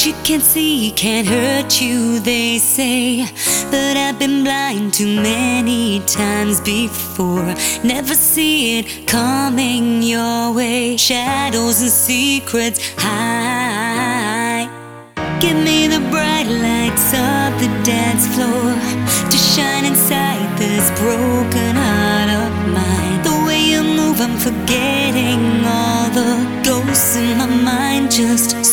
you can't see can't hurt you, they say. But I've been blind too many times before. Never see it coming your way. Shadows and secrets hide. Give me the bright lights of the dance floor to shine inside this broken heart of mine. The way you move, I'm forgetting all the ghosts in my mind. Just